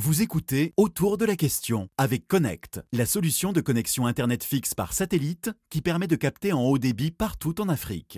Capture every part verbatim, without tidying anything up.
Vous écoutez Autour de la question avec Connect, la solution de connexion Internet fixe par satellite qui permet de capter en haut débit partout en Afrique.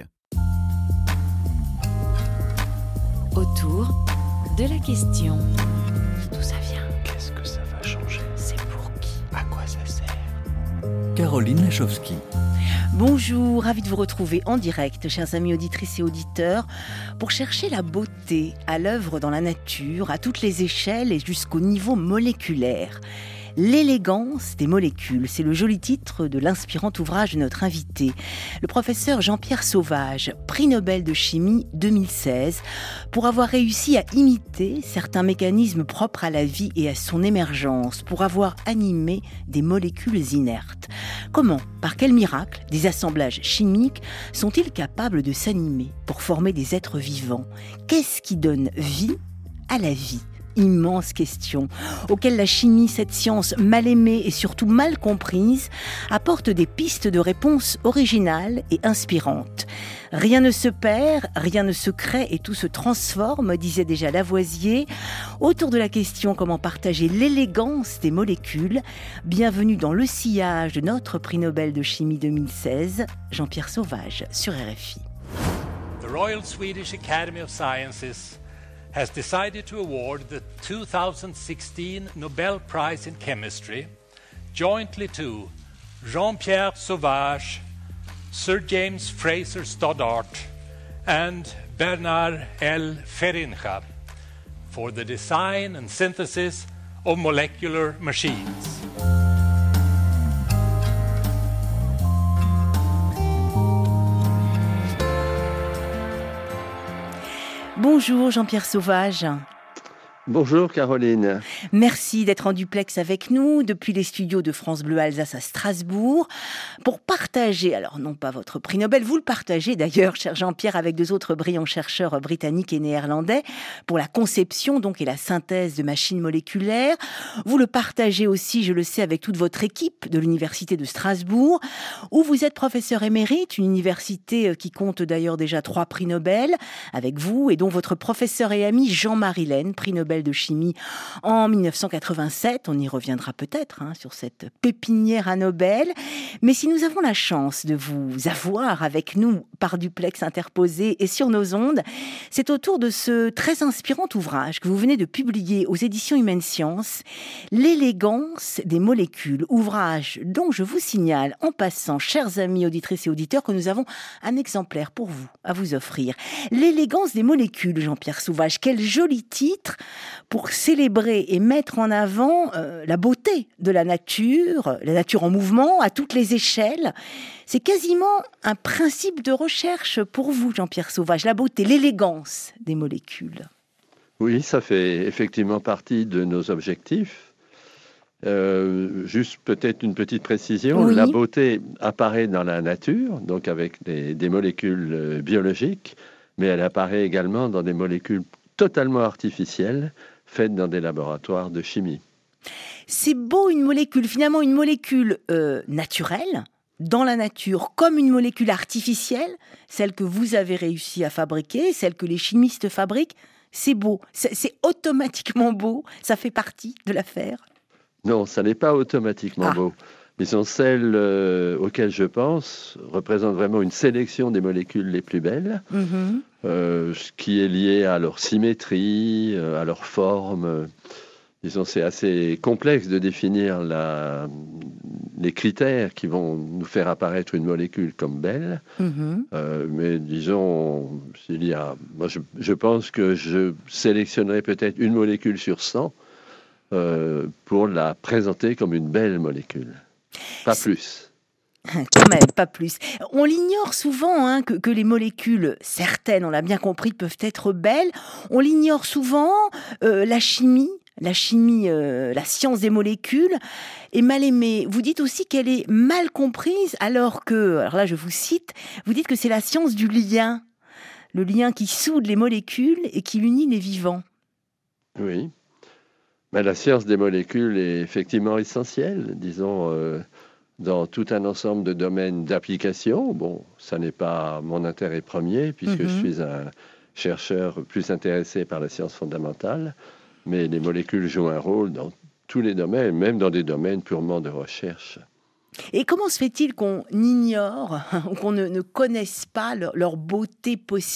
Autour de la question. D'où ça vient? Qu'est-ce que ça va changer? C'est pour qui? À quoi ça sert? Caroline Lachowski. Bonjour, ravi de vous retrouver en direct, chers amis auditrices et auditeurs, pour chercher la beauté à l'œuvre dans la nature, à toutes les échelles et jusqu'au niveau moléculaire. L'élégance des molécules, c'est le joli titre de l'inspirant ouvrage de notre invité, le professeur Jean-Pierre Sauvage, prix Nobel de chimie deux mille seize, pour avoir réussi à imiter certains mécanismes propres à la vie et à son émergence, pour avoir animé des molécules inertes. Comment, par quel miracle, des assemblages chimiques sont-ils capables de s'animer pour former des êtres vivants? Qu'est-ce qui donne vie à la vie? Immense question, auquel la chimie, cette science mal aimée et surtout mal comprise, apporte des pistes de réponse originales et inspirantes. Rien ne se perd, rien ne se crée et tout se transforme, disait déjà Lavoisier. Autour de la question comment partager l'élégance des molécules, bienvenue dans le sillage de notre prix Nobel de chimie deux mille seize, Jean-Pierre Sauvage sur R F I. The Royal Swedish Academy of Sciences has decided to award the two thousand sixteen Nobel Prize in Chemistry jointly to Jean-Pierre Sauvage, Sir James Fraser Stoddart and Bernard L. Feringa for the design and synthesis of molecular machines. Bonjour Jean-Pierre Sauvage. Bonjour Caroline. Merci d'être en duplex avec nous depuis les studios de France Bleu Alsace à Strasbourg pour partager, alors non pas votre prix Nobel, vous le partagez d'ailleurs, cher Jean-Pierre, avec deux autres brillants chercheurs britanniques et néerlandais pour la conception donc et la synthèse de machines moléculaires. Vous le partagez aussi, je le sais, avec toute votre équipe de l'université de Strasbourg où vous êtes professeur émérite, une université qui compte d'ailleurs déjà trois prix Nobel avec vous et dont votre professeur et ami Jean-Marie Laine, prix Nobel de chimie en mille neuf cent quatre-vingt-sept. On y reviendra peut-être hein, sur cette pépinière à Nobel. Mais si nous avons la chance de vous avoir avec nous par duplex interposé et sur nos ondes, c'est autour de ce très inspirant ouvrage que vous venez de publier aux éditions Humaine Sciences, L'élégance des molécules, ouvrage dont je vous signale en passant, chers amis auditrices et auditeurs, que nous avons un exemplaire pour vous à vous offrir. L'élégance des molécules, Jean-Pierre Sauvage, quel joli titre pour célébrer et mettre en avant euh, la beauté de la nature, la nature en mouvement à toutes les échelles. C'est quasiment un principe de recherche pour vous, Jean-Pierre Sauvage, la beauté, l'élégance des molécules. Oui, ça fait effectivement partie de nos objectifs. Euh, juste peut-être une petite précision, oui. La beauté apparaît dans la nature, donc avec des, des molécules biologiques, mais elle apparaît également dans des molécules totalement artificielles, faites dans des laboratoires de chimie. C'est beau une molécule, finalement une molécule euh, naturelle, dans la nature, comme une molécule artificielle, celle que vous avez réussi à fabriquer, celle que les chimistes fabriquent. C'est beau, c'est, c'est automatiquement beau, ça fait partie de l'affaire. Non, ça n'est pas automatiquement ah. beau. Disons, celles euh, auxquelles je pense représentent vraiment une sélection des molécules les plus belles, mm-hmm. euh, ce qui est lié à leur symétrie, euh, à leur forme. Euh, disons, c'est assez complexe de définir la, les critères qui vont nous faire apparaître une molécule comme belle. Mm-hmm. Euh, mais disons, il y a, moi, je, je pense que je sélectionnerai peut-être une molécule sur cent euh, pour la présenter comme une belle molécule. Pas plus. Quand même, pas plus. On l'ignore souvent hein, que, que les molécules, certaines, on l'a bien compris, peuvent être belles. On l'ignore souvent, euh, la chimie, la chimie, euh, la science des molécules est mal aimée. Vous dites aussi qu'elle est mal comprise, alors que, alors là je vous cite, vous dites que c'est la science du lien, le lien qui soude les molécules et qui unit les vivants. Oui. Mais la science des molécules est effectivement essentielle, disons, euh, dans tout un ensemble de domaines d'application. Bon, ça n'est pas mon intérêt premier, puisque mm-hmm. je suis un chercheur plus intéressé par la science fondamentale. mais les molécules jouent un rôle dans tous les domaines, même dans des domaines purement de recherche. Et comment se fait-il qu'on ignore ou qu'on ne, ne connaisse pas leur, leur beauté possible ?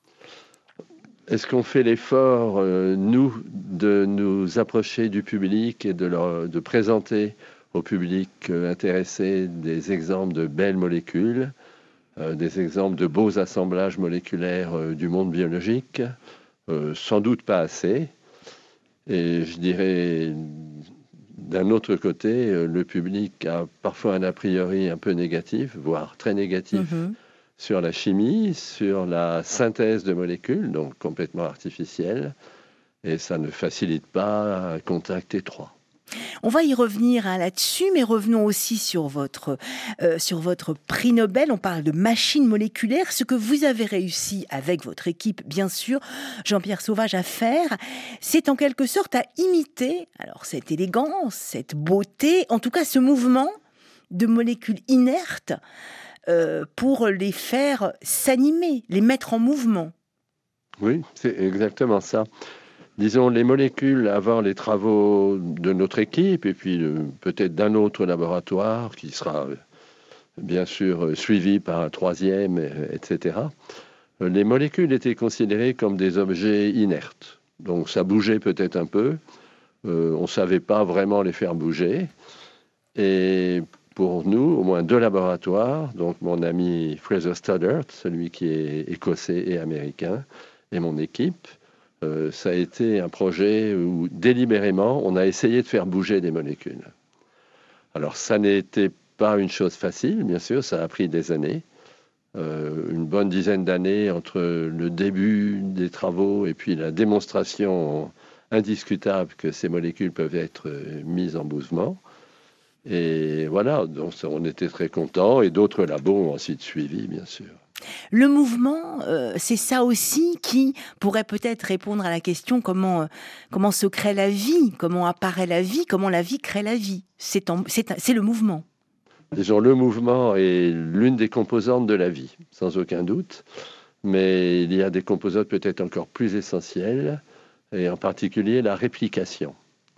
Est-ce qu'on fait l'effort, euh, nous, de nous approcher du public et de, leur, de présenter au public euh, intéressé des exemples de belles molécules, euh, des exemples de beaux assemblages moléculaires euh, du monde biologique ? euh, Sans doute pas assez. Et je dirais, d'un autre côté, euh, le public a parfois un a priori un peu négatif, voire très négatif, mm-hmm. sur la chimie, sur la synthèse de molécules, donc complètement artificielle, et ça ne facilite pas un contact étroit. On va y revenir hein, là-dessus, mais revenons aussi sur votre, euh, sur votre prix Nobel. On parle de machines moléculaires. Ce que vous avez réussi avec votre équipe, bien sûr, Jean-Pierre Sauvage, à faire, c'est en quelque sorte à imiter alors, cette élégance, cette beauté, en tout cas ce mouvement de molécules inertes euh, pour les faire s'animer, les mettre en mouvement. Oui, c'est exactement ça. Disons, les molécules, avant les travaux de notre équipe et puis euh, peut-être d'un autre laboratoire qui sera euh, bien sûr euh, suivi par un troisième, et cetera, euh, les molécules étaient considérées comme des objets inertes. Donc ça bougeait peut-être un peu, euh, on ne savait pas vraiment les faire bouger. Et pour nous, au moins deux laboratoires, donc mon ami Fraser Studdert, celui qui est écossais et américain, et mon équipe, Euh, ça a été un projet où, délibérément, on a essayé de faire bouger des molécules. Alors, ça n'était pas une chose facile, bien sûr, ça a pris des années, euh, une bonne dizaine d'années entre le début des travaux et puis la démonstration indiscutable que ces molécules peuvent être mises en mouvement. Et voilà, donc on était très contents, et d'autres labos ont ensuite suivi, bien sûr. Le mouvement, euh, c'est ça aussi qui pourrait peut-être répondre à la question comment, euh, comment se crée la vie, comment apparaît la vie, comment la vie crée la vie. C'est, en, c'est, c'est le mouvement. Disons, le mouvement est l'une des composantes de la vie, sans aucun doute, mais il y a des composantes peut-être encore plus essentielles, et en particulier la réplication.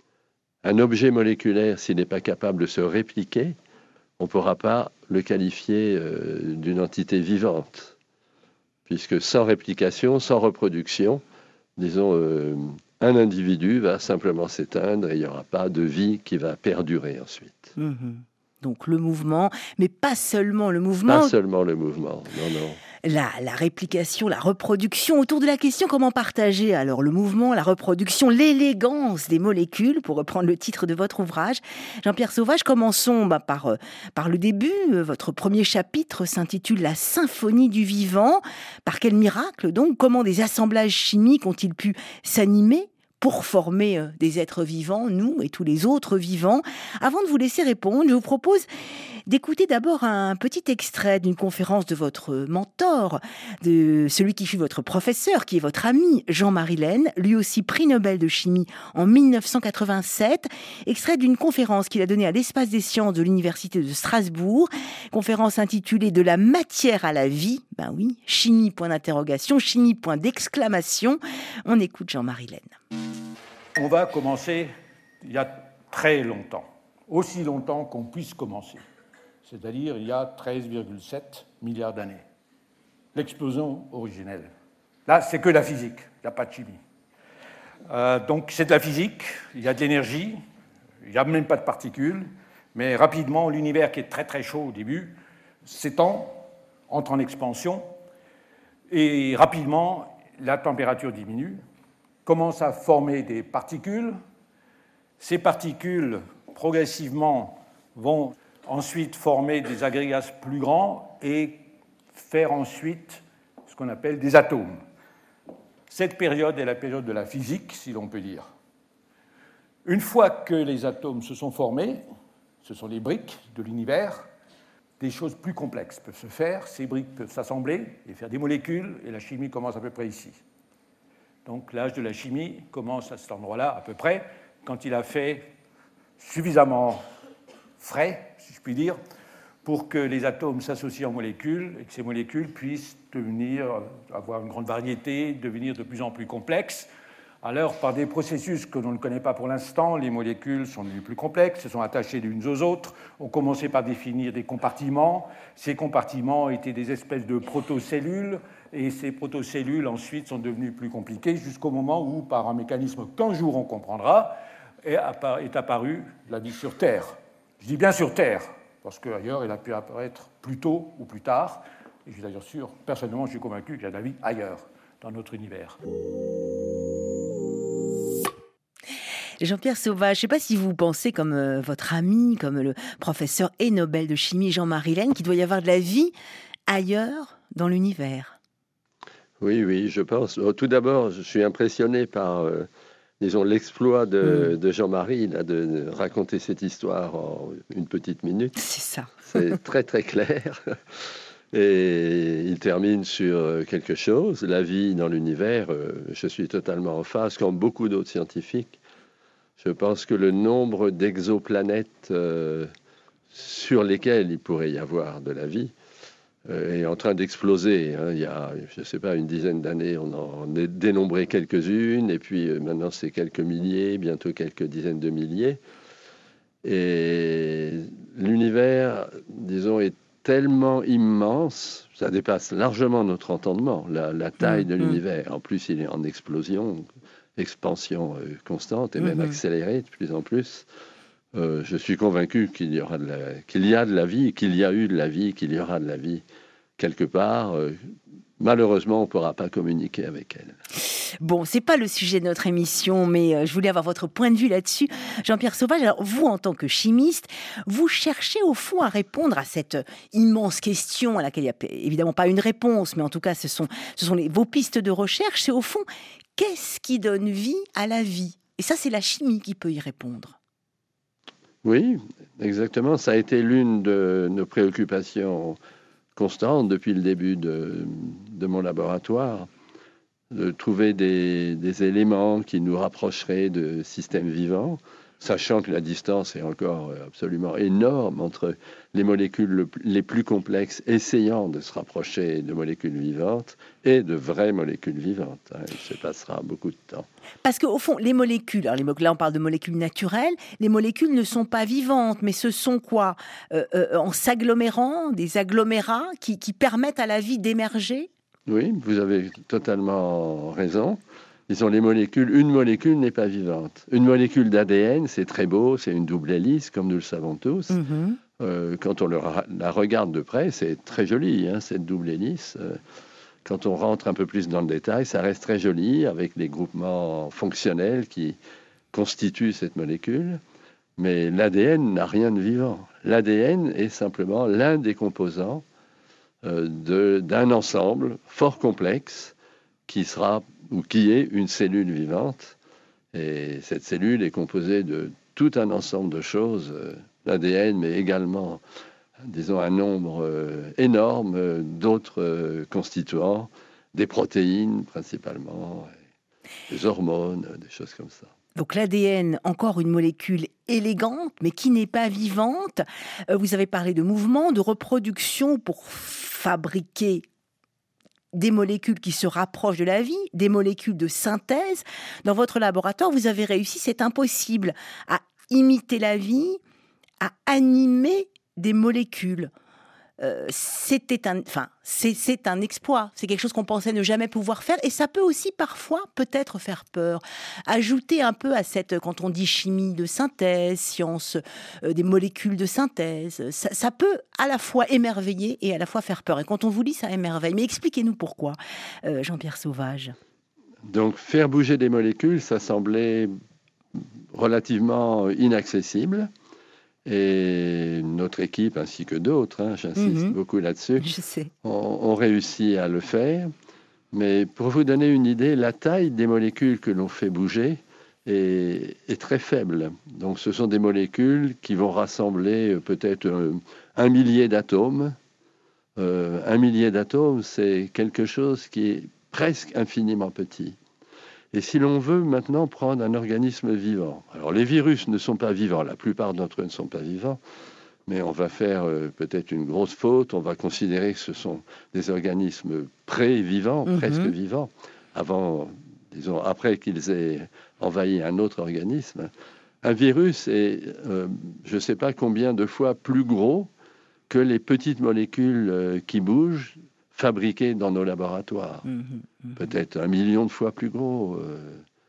Un objet moléculaire, s'il n'est pas capable de se répliquer, on ne pourra pas le qualifier euh, d'une entité vivante, puisque sans réplication, sans reproduction, disons, euh, un individu va simplement s'éteindre et il n'y aura pas de vie qui va perdurer ensuite. Mmh. Donc le mouvement, mais pas seulement le mouvement. Pas seulement le mouvement, non, non. La, la réplication, la reproduction, autour de la question comment partager alors le mouvement, la reproduction, l'élégance des molécules, pour reprendre le titre de votre ouvrage. Jean-Pierre Sauvage, commençons bah, par, euh, par le début. Votre premier chapitre s'intitule « La symphonie du vivant ». Par quel miracle donc ? Comment des assemblages chimiques ont-ils pu s'animer pour former euh, des êtres vivants, nous et tous les autres vivants ? Avant de vous laisser répondre, je vous propose d'écouter d'abord un petit extrait d'une conférence de votre mentor, de celui qui fut votre professeur, qui est votre ami, Jean-Marie Laine, lui aussi prix Nobel de chimie en dix-neuf cent quatre-vingt-sept, extrait d'une conférence qu'il a donnée à l'Espace des sciences de l'Université de Strasbourg, conférence intitulée « De la matière à la vie », ben oui, chimie point d'interrogation, chimie point d'exclamation. On écoute Jean-Marie Laine. On va commencer il y a très longtemps, aussi longtemps qu'on puisse commencer. C'est-à-dire il y a treize virgule sept milliards d'années. L'explosion originelle. Là, c'est que la physique, il n'y a pas de chimie. Euh, donc c'est de la physique, il y a de l'énergie, il n'y a même pas de particules, mais rapidement, l'univers qui est très très chaud au début s'étend, entre en expansion, et rapidement, la température diminue, commence à former des particules. Ces particules, progressivement, vont ensuite former des agrégats plus grands et faire ensuite ce qu'on appelle des atomes. Cette période est la période de la physique, si l'on peut dire. Une fois que les atomes se sont formés, ce sont les briques de l'univers, des choses plus complexes peuvent se faire, ces briques peuvent s'assembler et faire des molécules, et la chimie commence à peu près ici. Donc l'âge de la chimie commence à cet endroit-là, à peu près, quand il a fait suffisamment frais, si je puis dire, pour que les atomes s'associent en molécules et que ces molécules puissent devenir, avoir une grande variété, devenir de plus en plus complexes, Alors, par des processus que l'on ne connaît pas pour l'instant, les molécules sont devenues plus complexes, se sont attachées les unes aux autres, ont commencé par définir des compartiments. Ces compartiments étaient des espèces de protocellules, et ces protocellules ensuite sont devenues plus compliquées jusqu'au moment où, par un mécanisme qu'un jour on comprendra, est apparue la vie sur Terre. Je dis bien sur Terre, parce qu'ailleurs, elle a pu apparaître plus tôt ou plus tard. Et je suis d'ailleurs sûr, personnellement, je suis convaincu qu'il y a de la vie ailleurs, dans notre univers. Jean-Pierre Sauvage, je ne sais pas si vous pensez comme euh, votre ami, comme le professeur et Nobel de chimie Jean-Marie Laine, qu'il doit y avoir de la vie ailleurs dans l'univers. Oui, oui, je pense. Tout d'abord, je suis impressionné par, euh, disons, l'exploit de, mmh. de Jean-Marie, là, de, de raconter cette histoire en une petite minute. C'est ça. C'est très, très clair. Et il termine sur quelque chose, la vie dans l'univers. Euh, je suis totalement en phase, comme beaucoup d'autres scientifiques. Je pense que le nombre d'exoplanètes euh, sur lesquelles il pourrait y avoir de la vie euh, est en train d'exploser. Hein. Il y a, je ne sais pas, une dizaine d'années, on en a dénombré quelques-unes, et puis euh, maintenant c'est quelques milliers, bientôt quelques dizaines de milliers. Et l'univers, disons, est tellement immense, ça dépasse largement notre entendement, la, la taille mmh, de l'univers. En plus, il est en explosion, expansion euh, constante et même mmh. accélérée de plus en plus. Euh, je suis convaincu qu'il y aura de la, qu'il y a de la vie, qu'il y a eu de la vie, qu'il y aura de la vie quelque part. Euh, malheureusement, on ne pourra pas communiquer avec elle. Bon, c'est pas le sujet de notre émission, mais euh, je voulais avoir votre point de vue là-dessus. Jean-Pierre Sauvage, alors vous, en tant que chimiste, vous cherchez au fond à répondre à cette immense question à laquelle il n'y a évidemment pas une réponse, mais en tout cas, ce sont, ce sont les, vos pistes de recherche. C'est au fond, qu'est-ce qui donne vie à la vie ? Et ça, c'est la chimie qui peut y répondre. Oui, exactement. Ça a été l'une de nos préoccupations constantes depuis le début de, de mon laboratoire, de trouver des, des éléments qui nous rapprocheraient de systèmes vivants, sachant que la distance est encore absolument énorme entre les molécules le, les plus complexes essayant de se rapprocher de molécules vivantes et de vraies molécules vivantes. Il se passera beaucoup de temps. Parce qu'au fond, les molécules, alors les, là on parle de molécules naturelles, les molécules ne sont pas vivantes, mais ce sont quoi euh, euh, en s'agglomérant, des agglomérats qui, qui permettent à la vie d'émerger ? Oui, vous avez totalement raison. Disons, les molécules, une molécule n'est pas vivante. Une molécule d'A D N, c'est très beau, c'est une double hélice, comme nous le savons tous. Mm-hmm. Euh, quand on le, la regarde de près, c'est très joli, hein, cette double hélice. Euh, quand on rentre un peu plus dans le détail, ça reste très joli, avec les groupements fonctionnels qui constituent cette molécule. Mais l'A D N n'a rien de vivant. L'A D N est simplement l'un des composants euh, de, d'un ensemble fort complexe qui sera ou qui est une cellule vivante. Et cette cellule est composée de tout un ensemble de choses, euh, l'A D N, mais également, disons, un nombre euh, énorme euh, d'autres euh, constituants, des protéines principalement, des hormones, des choses comme ça. Donc l'A D N, encore une molécule élégante, mais qui n'est pas vivante. Euh, vous avez parlé de mouvement, de reproduction pour fabriquer des molécules qui se rapprochent de la vie, des molécules de synthèse. Dans votre laboratoire, vous avez réussi, c'est impossible, à imiter la vie, à animer des molécules. Euh, c'était un, enfin, c'est, c'est un exploit. C'est quelque chose qu'on pensait ne jamais pouvoir faire. Et ça peut aussi parfois peut-être faire peur. Ajouter un peu à cette, quand on dit chimie de synthèse, science euh, des molécules de synthèse, ça, ça peut à la fois émerveiller et à la fois faire peur. Et quand on vous lit, ça émerveille. Mais expliquez-nous pourquoi, euh, Jean-Pierre Sauvage. Donc, faire bouger des molécules, ça semblait relativement inaccessible. Et notre équipe, ainsi que d'autres, hein, j'insiste mmh. beaucoup là-dessus, Je sais. On, on réussit à le faire. Mais pour vous donner une idée, la taille des molécules que l'on fait bouger est, est très faible. Donc ce sont des molécules qui vont rassembler peut-être un, un millier d'atomes. Euh, un millier d'atomes, c'est quelque chose qui est presque infiniment petit. Et si l'on veut maintenant prendre un organisme vivant, alors les virus ne sont pas vivants, la plupart d'entre eux ne sont pas vivants, mais on va faire euh, peut-être une grosse faute, on va considérer que ce sont des organismes pré-vivants, mmh. presque vivants, avant disons, après qu'ils aient envahi un autre organisme. Un virus est, euh, je ne sais pas combien de fois plus gros que les petites molécules euh, qui bougent, fabriquées dans nos laboratoires. Mmh, mmh. Peut-être un million de fois plus gros. Euh.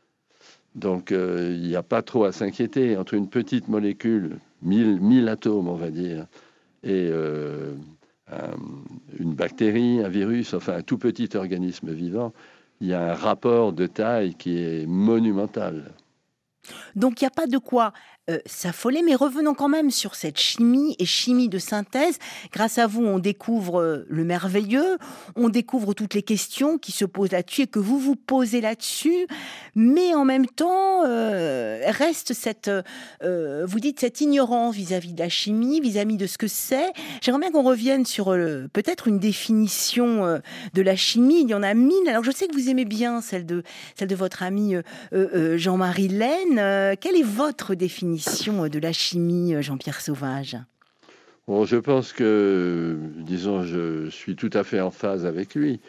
Donc, euh, il n'y a pas trop à s'inquiéter. Entre une petite molécule, mille, mille atomes, on va dire, et euh, un, une bactérie, un virus, enfin un tout petit organisme vivant, il y a un rapport de taille qui est monumental. Donc, il n'y a pas de quoi euh, s'affoler, mais revenons quand même sur cette chimie et chimie de synthèse. Grâce à vous, on découvre euh, le merveilleux, on découvre toutes les questions qui se posent là-dessus et que vous vous posez là-dessus, mais en même temps, euh, reste cette, euh, vous dites, cette ignorance vis-à-vis de la chimie, vis-à-vis de ce que c'est. J'aimerais bien qu'on revienne sur euh, peut-être une définition euh, de la chimie. Il y en a mille. Alors, je sais que vous aimez bien celle de, celle de votre ami euh, euh, Jean-Marie Laine. Euh, quelle est votre définition de la chimie, Jean-Pierre Sauvage? Bon, je pense que, disons, je suis tout à fait en phase avec lui.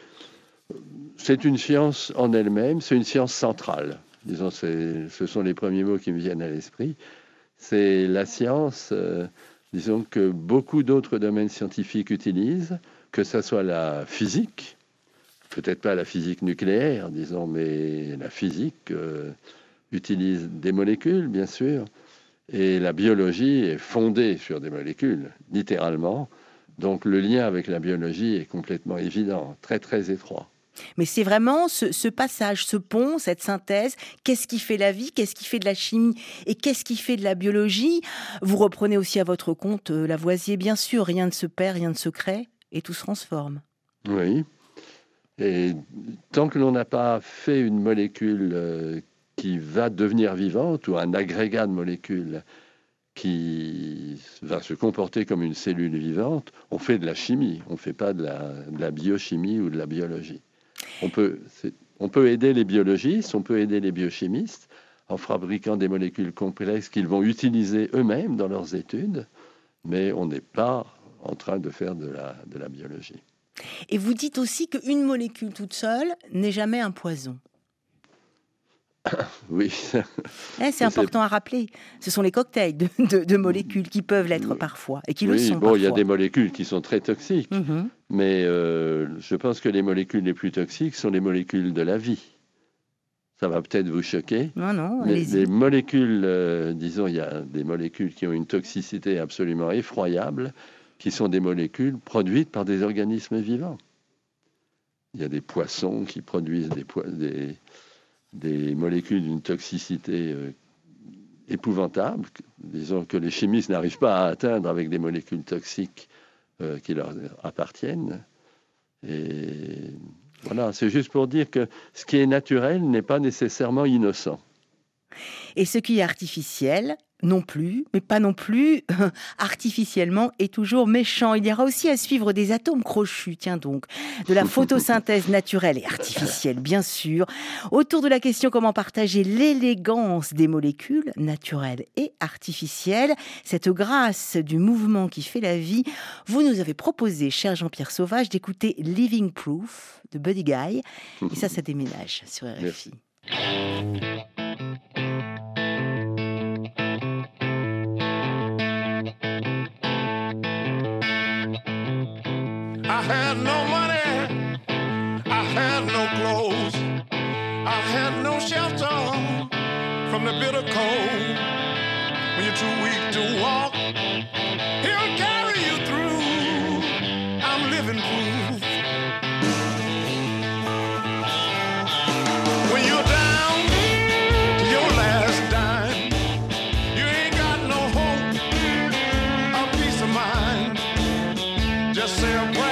C'est une science en elle-même, c'est une science centrale. Disons, c'est, ce sont les premiers mots qui me viennent à l'esprit. C'est la science, euh, disons, que beaucoup d'autres domaines scientifiques utilisent, que ce soit la physique, peut-être pas la physique nucléaire, disons, mais la physique euh, utilise des molécules, bien sûr. Et la biologie est fondée sur des molécules, littéralement. Donc le lien avec la biologie est complètement évident, très très étroit. Mais c'est vraiment ce, ce passage, ce pont, cette synthèse. Qu'est-ce qui fait la vie? Qu'est-ce qui fait de la chimie? Et qu'est-ce qui fait de la biologie? Vous reprenez aussi à votre compte euh, Lavoisier, bien sûr. Rien ne se perd, rien ne se crée, et tout se transforme. Oui. Et tant que l'on n'a pas fait une molécule euh, qui va devenir vivante, ou un agrégat de molécules qui va se comporter comme une cellule vivante, on fait de la chimie, on ne fait pas de la, de la biochimie ou de la biologie. On peut, on peut aider les biologistes, on peut aider les biochimistes en fabriquant des molécules complexes qu'ils vont utiliser eux-mêmes dans leurs études, mais on n'est pas en train de faire de la, de la biologie. Et vous dites aussi qu'une molécule toute seule n'est jamais un poison. Oui. Eh, c'est important à rappeler. Ce sont les cocktails de, de, de molécules qui peuvent l'être parfois et qui oui, le sont bon, parfois. Il y a des molécules qui sont très toxiques, mm-hmm. mais euh, je pense que les molécules les plus toxiques sont les molécules de la vie. Ça va peut-être vous choquer. Non, non, mais allez-y. Les molécules, euh, disons, il y a des molécules qui ont une toxicité absolument effroyable, qui sont des molécules produites par des organismes vivants. Il y a des poissons qui produisent des... Po- des des molécules d'une toxicité euh, épouvantable, disons que les chimistes n'arrivent pas à atteindre avec des molécules toxiques euh, qui leur appartiennent. Et voilà, c'est juste pour dire que ce qui est naturel n'est pas nécessairement innocent. Et ce qui est artificiel, non plus, mais pas non plus artificiellement et toujours méchant. Il y aura aussi à suivre des atomes crochus, tiens donc, de la photosynthèse naturelle et artificielle, bien sûr. Autour de la question comment partager l'élégance des molécules naturelles et artificielles, cette grâce du mouvement qui fait la vie, vous nous avez proposé, cher Jean-Pierre Sauvage, d'écouter Living Proof de Buddy Guy. Et ça, ça déménage sur R F I. I had no money, I had no clothes, I had no shelter from the bitter cold. When you're too weak to walk, he'll carry you through. I'm living proof. When you're down to your last dime, you ain't got no hope or peace of mind. Just say a prayer.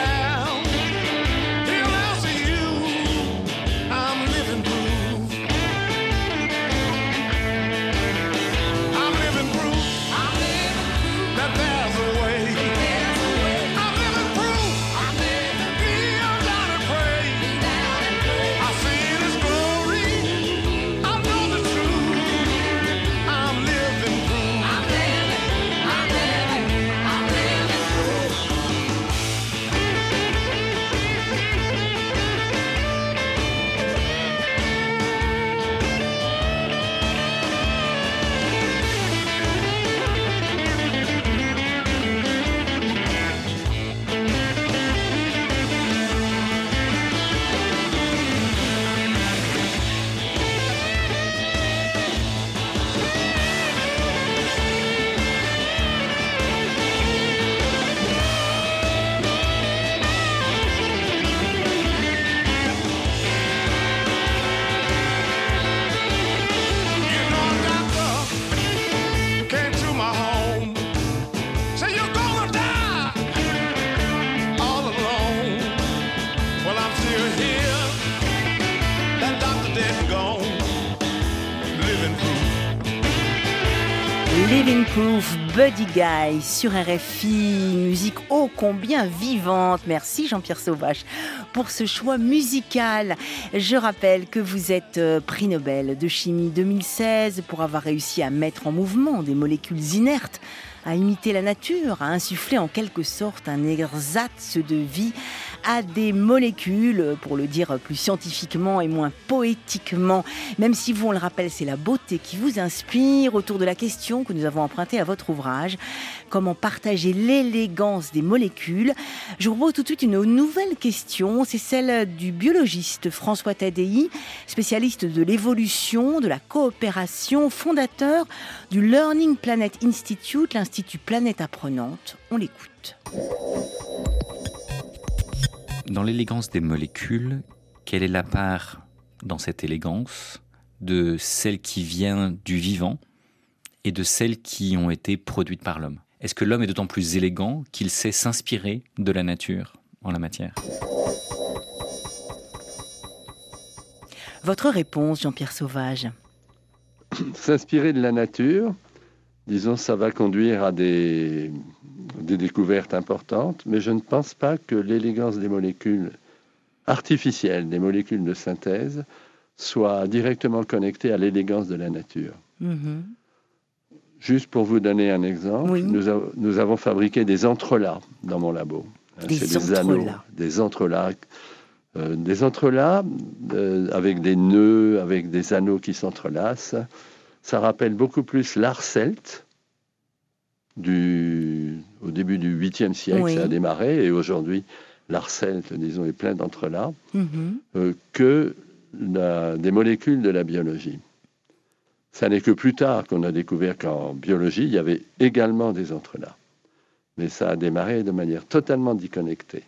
Living Proof, Buddy Guy sur R F I, musique ô combien vivante. Merci Jean-Pierre Sauvage pour ce choix musical. Je rappelle que vous êtes prix Nobel de chimie deux mille seize pour avoir réussi à mettre en mouvement des molécules inertes, à imiter la nature, à insuffler en quelque sorte un ersatz de vie à des molécules, pour le dire plus scientifiquement et moins poétiquement. Même si vous, on le rappelle, c'est la beauté qui vous inspire autour de la question que nous avons empruntée à votre ouvrage. Comment partager l'élégance des molécules? Je vous propose tout de suite une nouvelle question. C'est celle du biologiste François Tadei, spécialiste de l'évolution, de la coopération, fondateur du Learning Planet Institute, l'Institut Planète Apprenante. On l'écoute. Dans l'élégance des molécules, quelle est la part dans cette élégance de celle qui vient du vivant et de celles qui ont été produites par l'homme? Est-ce que l'homme est d'autant plus élégant qu'il sait s'inspirer de la nature en la matière? Votre réponse, Jean-Pierre Sauvage? S'inspirer de la nature, disons, ça va conduire à des, des découvertes importantes, mais je ne pense pas que l'élégance des molécules artificielles, des molécules de synthèse, soit directement connectée à l'élégance de la nature. Mmh. Juste pour vous donner un exemple, oui. nous, a, nous avons fabriqué des entrelacs dans mon labo. Des C'est entrelacs. des anneaux, des entrelacs, euh, des entrelacs euh, avec des nœuds, avec des anneaux qui s'entrelacent. Ça rappelle beaucoup plus l'art celte du, au début du huitième siècle, oui. Ça a démarré, et aujourd'hui, l'art celte, disons, est plein d'entrelacs, mm-hmm. euh, que la, des molécules de la biologie. Ça n'est que plus tard qu'on a découvert qu'en biologie, il y avait également des entrelacs. Mais ça a démarré de manière totalement déconnectée.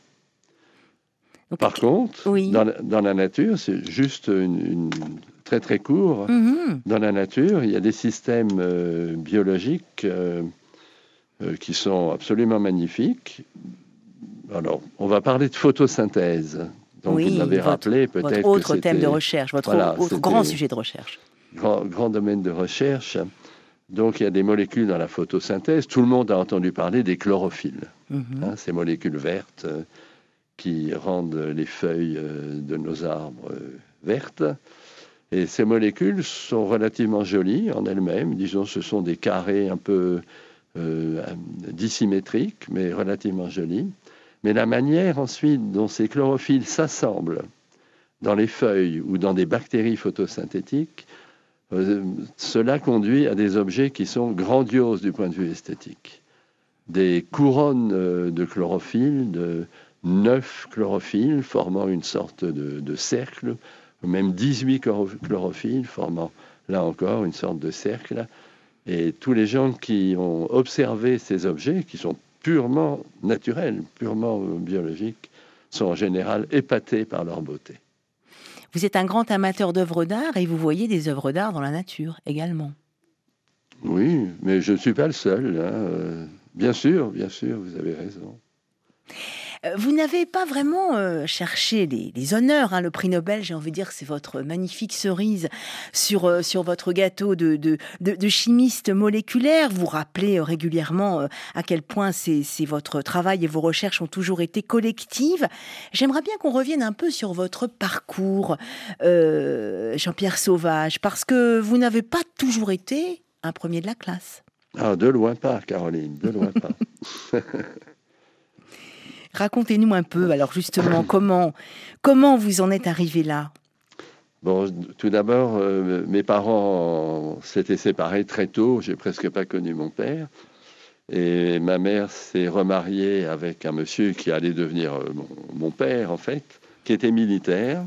Okay. Par contre, oui. dans, dans la nature, c'est juste une, une très très court. Mm-hmm. Dans la nature, il y a des systèmes euh, biologiques euh, euh, qui sont absolument magnifiques. Alors, on va parler de photosynthèse. Donc, oui, vous l'avez rappelé, peut-être. Votre autre que thème de recherche, votre voilà, autre grand sujet de recherche. Grand, grand domaine de recherche. Donc, il y a des molécules dans la photosynthèse. Tout le monde a entendu parler des chlorophylles. Mm-hmm. Hein, ces molécules vertes euh, qui rendent les feuilles euh, de nos arbres euh, vertes. Et ces molécules sont relativement jolies en elles-mêmes. Disons, ce sont des carrés un peu euh, dissymétriques, mais relativement jolis. Mais la manière ensuite dont ces chlorophylles s'assemblent dans les feuilles ou dans des bactéries photosynthétiques, euh, cela conduit à des objets qui sont grandioses du point de vue esthétique. Des couronnes euh, de chlorophylle, de neuf chlorophylles formant une sorte de, de cercle, ou même dix-huit chlorophylles formant, là encore, une sorte de cercle. Et tous les gens qui ont observé ces objets, qui sont purement naturels, purement biologiques, sont en général épatés par leur beauté. Vous êtes un grand amateur d'œuvres d'art et vous voyez des œuvres d'art dans la nature également. Oui, mais je ne suis pas le seul. Hein. Bien sûr, bien sûr, vous avez raison. Vous n'avez pas vraiment euh, cherché les, les honneurs. Hein. Le prix Nobel, j'ai envie de dire, c'est votre magnifique cerise sur, euh, sur votre gâteau de, de, de, de chimiste moléculaire. Vous rappelez euh, régulièrement euh, à quel point c'est, c'est votre travail et vos recherches ont toujours été collectives. J'aimerais bien qu'on revienne un peu sur votre parcours, euh, Jean-Pierre Sauvage, parce que vous n'avez pas toujours été un premier de la classe. Ah, de loin pas, Caroline, de loin pas. Racontez-nous un peu, alors justement, comment, comment vous en êtes arrivé là? Bon, tout d'abord, euh, mes parents s'étaient séparés très tôt. J'ai presque pas connu mon père. Et ma mère s'est remariée avec un monsieur qui allait devenir euh, mon, mon père, en fait, qui était militaire.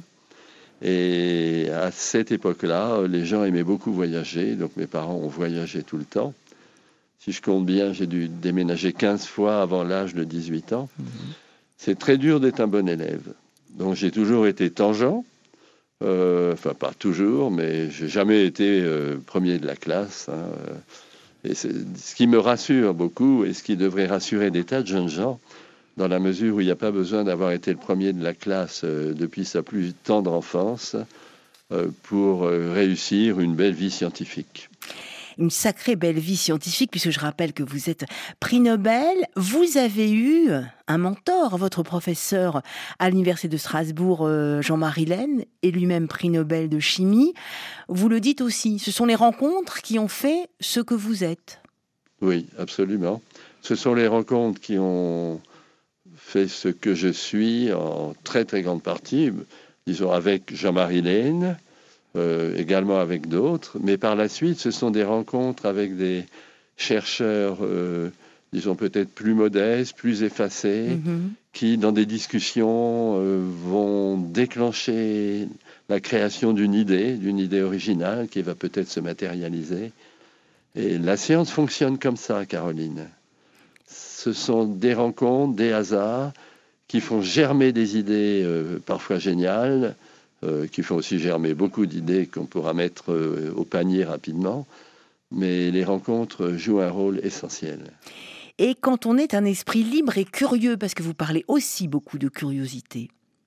Et à cette époque-là, les gens aimaient beaucoup voyager. Donc mes parents ont voyagé tout le temps. Si je compte bien, j'ai dû déménager quinze fois avant l'âge de dix-huit ans. Mmh. C'est très dur d'être un bon élève. Donc j'ai toujours été tangent. Euh, enfin, pas toujours, mais j'ai jamais été euh, premier de la classe. Hein. Et c'est ce qui me rassure beaucoup et ce qui devrait rassurer des tas de jeunes gens, dans la mesure où il n'y a pas besoin d'avoir été le premier de la classe euh, depuis sa plus tendre enfance euh, pour euh, réussir une belle vie scientifique. une sacrée belle vie scientifique, puisque je rappelle que vous êtes prix Nobel. Vous avez eu un mentor, votre professeur à l'université de Strasbourg, Jean-Marie Lehn, et lui-même prix Nobel de chimie. Vous le dites aussi, ce sont les rencontres qui ont fait ce que vous êtes. Oui, absolument. Ce sont les rencontres qui ont fait ce que je suis en très très grande partie, disons avec Jean-Marie Lehn, euh, également avec d'autres, mais par la suite ce sont des rencontres avec des chercheurs, euh, disons peut-être plus modestes, plus effacés, mm-hmm. qui dans des discussions euh, vont déclencher la création d'une idée, d'une idée originale qui va peut-être se matérialiser. Et la science fonctionne comme ça, Caroline. Ce sont des rencontres, des hasards qui font germer des idées euh, parfois géniales, euh, qui font aussi germer beaucoup d'idées qu'on pourra mettre euh, au panier rapidement. Mais les rencontres jouent un rôle essentiel. Et quand on est un esprit libre et curieux, parce que vous parlez aussi beaucoup de curiosité.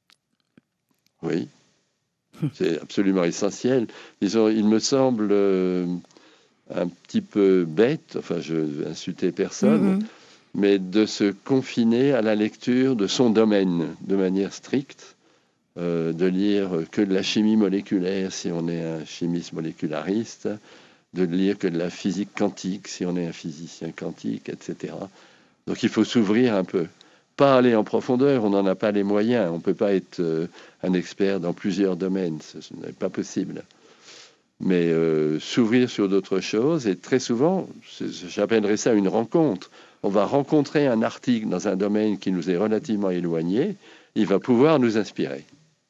Oui, c'est absolument essentiel. Disons, il me semble... Euh, un petit peu bête, enfin je ne vais insulter personne, mmh. mais de se confiner à la lecture de son domaine de manière stricte, euh, de lire que de la chimie moléculaire si on est un chimiste moléculariste, de lire que de la physique quantique si on est un physicien quantique, et cetera. Donc il faut s'ouvrir un peu. Pas aller en profondeur, on n'en a pas les moyens, on ne peut pas être euh, un expert dans plusieurs domaines, ce, ce n'est pas possible. Mais euh, s'ouvrir sur d'autres choses, et très souvent, j'appellerais ça une rencontre. On va rencontrer un article dans un domaine qui nous est relativement éloigné, il va pouvoir nous inspirer.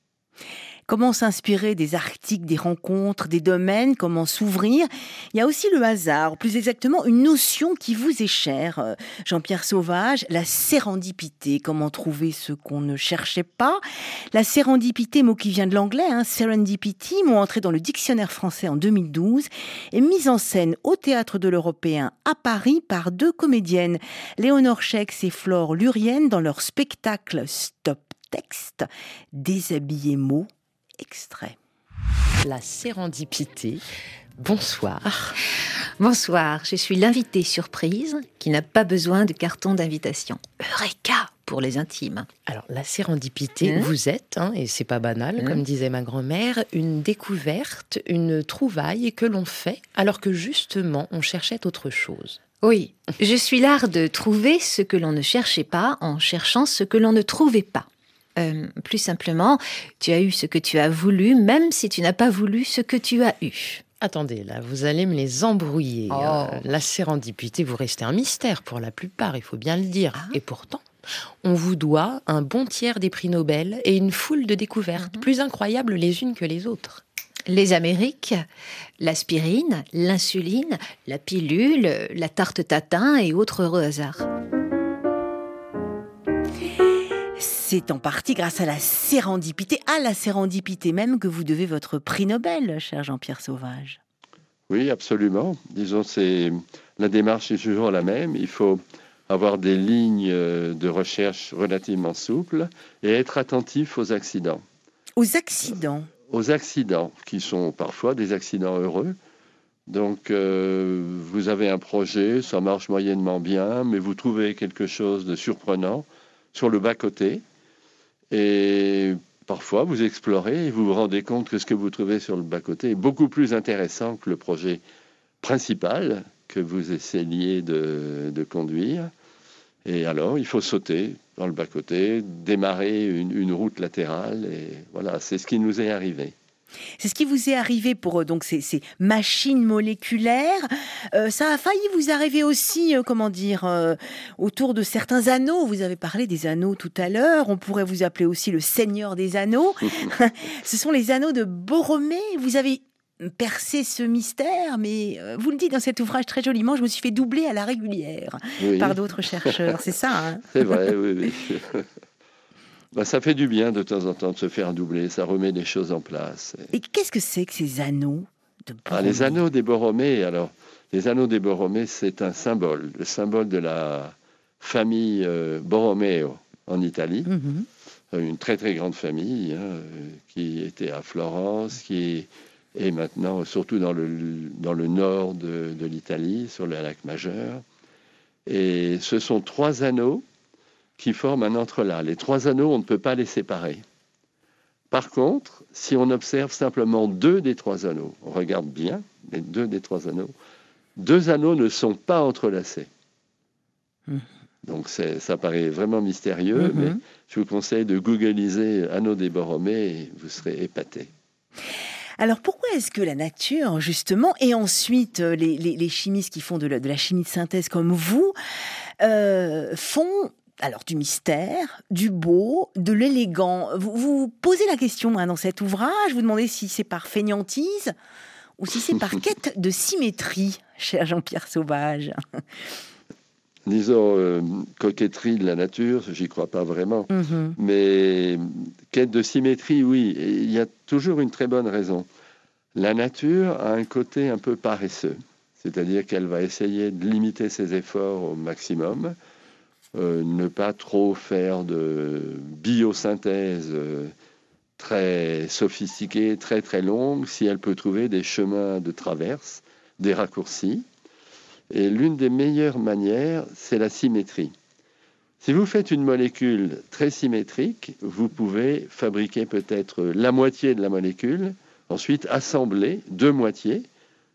Comment s'inspirer des articles, des rencontres, des domaines, comment s'ouvrir? Il y a aussi le hasard, plus exactement une notion qui vous est chère, Jean-Pierre Sauvage, la sérendipité. Comment trouver ce qu'on ne cherchait pas? La sérendipité, mot qui vient de l'anglais, hein, serendipity, mot entré dans le dictionnaire français en deux mille douze, est mise en scène au Théâtre de l'Européen à Paris par deux comédiennes, Léonore Schex et Flore Lurienne, dans leur spectacle Stop Texte, déshabillé mots. Extrait. La sérendipité. Bonsoir. Bonsoir, je suis l'invitée surprise qui n'a pas besoin de carton d'invitation. Eureka pour les intimes. Alors, la sérendipité, mmh. vous êtes, hein, et c'est pas banal, mmh. comme disait ma grand-mère, une découverte, une trouvaille que l'on fait alors que justement on cherchait autre chose. Oui, je suis l'art de trouver ce que l'on ne cherchait pas en cherchant ce que l'on ne trouvait pas. Euh, plus simplement, tu as eu ce que tu as voulu, même si tu n'as pas voulu ce que tu as eu. Attendez, là, vous allez me les embrouiller. Oh. Euh, la sérendipité, vous restez un mystère pour la plupart, il faut bien le dire. Ah. Et pourtant, on vous doit un bon tiers des prix Nobel et une foule de découvertes, mm-hmm. plus incroyables les unes que les autres. Les Amériques, l'aspirine, l'insuline, la pilule, la tarte tatin et autres heureux hasards. C'est en partie grâce à la sérendipité, à la sérendipité même que vous devez votre prix Nobel, cher Jean-Pierre Sauvage. Oui, absolument. Disons, c'est la démarche est toujours la même. Il faut avoir des lignes de recherche relativement souples et être attentif aux accidents. Aux accidents Aux accidents, qui sont parfois des accidents heureux. Donc, euh, vous avez un projet, ça marche moyennement bien, mais vous trouvez quelque chose de surprenant sur le bas-côté. Et parfois, vous explorez et vous vous rendez compte que ce que vous trouvez sur le bas-côté est beaucoup plus intéressant que le projet principal que vous essayez de, de conduire. Et alors, il faut sauter dans le bas-côté, démarrer une, une route latérale. Et voilà, c'est ce qui nous est arrivé. C'est ce qui vous est arrivé pour donc ces, ces machines moléculaires. Euh, ça a failli vous arriver aussi, euh, comment dire, euh, autour de certains anneaux. Vous avez parlé des anneaux tout à l'heure. On pourrait vous appeler aussi le Seigneur des Anneaux. Ce sont les anneaux de Borromée. Vous avez percé ce mystère, mais euh, vous le dites dans cet ouvrage très joliment, je me suis fait doubler à la régulière oui. par d'autres chercheurs. C'est ça, hein? C'est vrai, oui, oui. Ben, ça fait du bien de temps en temps de se faire doubler, ça remet les choses en place. Et qu'est-ce que c'est que ces anneaux de Borromée? Ah, les anneaux des Borromée, alors, les anneaux des Borromée, c'est un symbole, le symbole de la famille euh, Borromeo en Italie, mm-hmm. une très très grande famille hein, qui était à Florence, qui et maintenant surtout dans le, dans le nord de, de l'Italie, sur le lac Majeur. Et ce sont trois anneaux qui forment un entrelac. Les trois anneaux, on ne peut pas les séparer. Par contre, si on observe simplement deux des trois anneaux, on regarde bien les deux des trois anneaux, deux anneaux ne sont pas entrelacés. Mmh. Donc c'est, ça paraît vraiment mystérieux, mmh. mais je vous conseille de googliser anneau des Borromées et vous serez épaté. Alors pourquoi est-ce que la nature, justement, et ensuite les, les, les chimistes qui font de la, de la chimie de synthèse comme vous, euh, font alors du mystère, du beau, de l'élégant? Vous vous posez la question hein, dans cet ouvrage, vous demandez si c'est par fainéantise ou si c'est par quête de symétrie, cher Jean-Pierre Sauvage. Disons, euh, coquetterie de la nature, j'y crois pas vraiment. Mmh. Mais quête de symétrie, oui. Et il y a toujours une très bonne raison. La nature a un côté un peu paresseux. C'est-à-dire qu'elle va essayer de limiter ses efforts au maximum, euh, ne pas trop faire de biosynthèse euh, très sophistiquée, très très longue, si elle peut trouver des chemins de traverse, des raccourcis. Et l'une des meilleures manières, c'est la symétrie. Si vous faites une molécule très symétrique, vous pouvez fabriquer peut-être la moitié de la molécule, ensuite assembler deux moitiés.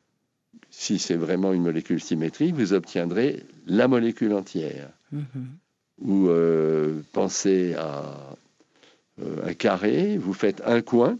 Si c'est vraiment une molécule symétrique, vous obtiendrez la molécule entière. Mmh. Ou euh, pensez à euh, un carré, vous faites un coin,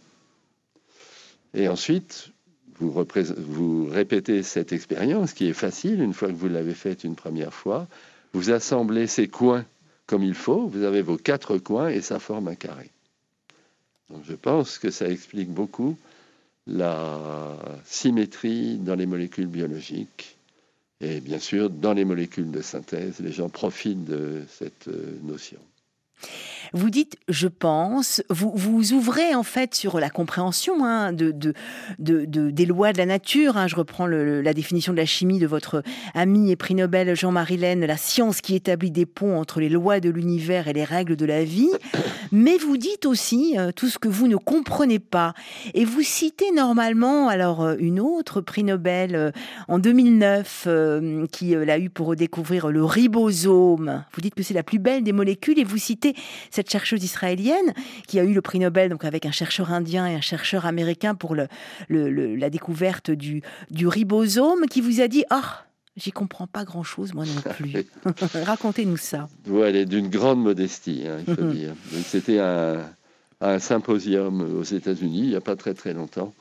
et ensuite... Vous, repré- vous répétez cette expérience qui est facile une fois que vous l'avez faite une première fois. Vous assemblez ces coins comme il faut. Vous avez vos quatre coins et ça forme un carré. Donc je pense que ça explique beaucoup la symétrie dans les molécules biologiques. Et bien sûr, dans les molécules de synthèse, les gens profitent de cette notion. Vous dites « je pense », vous, vous ouvrez en fait sur la compréhension hein, de, de, de, de, des lois de la nature. Hein. Je reprends le, la définition de la chimie de votre ami et prix Nobel Jean-Marie Laine, la science qui établit des ponts entre les lois de l'univers et les règles de la vie. Mais vous dites aussi euh, tout ce que vous ne comprenez pas. Et vous citez normalement alors une autre prix Nobel euh, en deux mille neuf euh, qui euh, l'a eu pour redécouvrir le ribosome. Vous dites que c'est la plus belle des molécules et vous citez cette chercheuse israélienne qui a eu le prix Nobel donc avec un chercheur indien et un chercheur américain pour le, le, le, la découverte du, du ribosome qui vous a dit « Ah, oh, j'y comprends pas grand-chose, moi non plus. » Racontez-nous ça. Ouais, elle est d'une grande modestie, hein, il faut dire. Donc, c'était un, un symposium aux États-Unis il n'y a pas très très longtemps.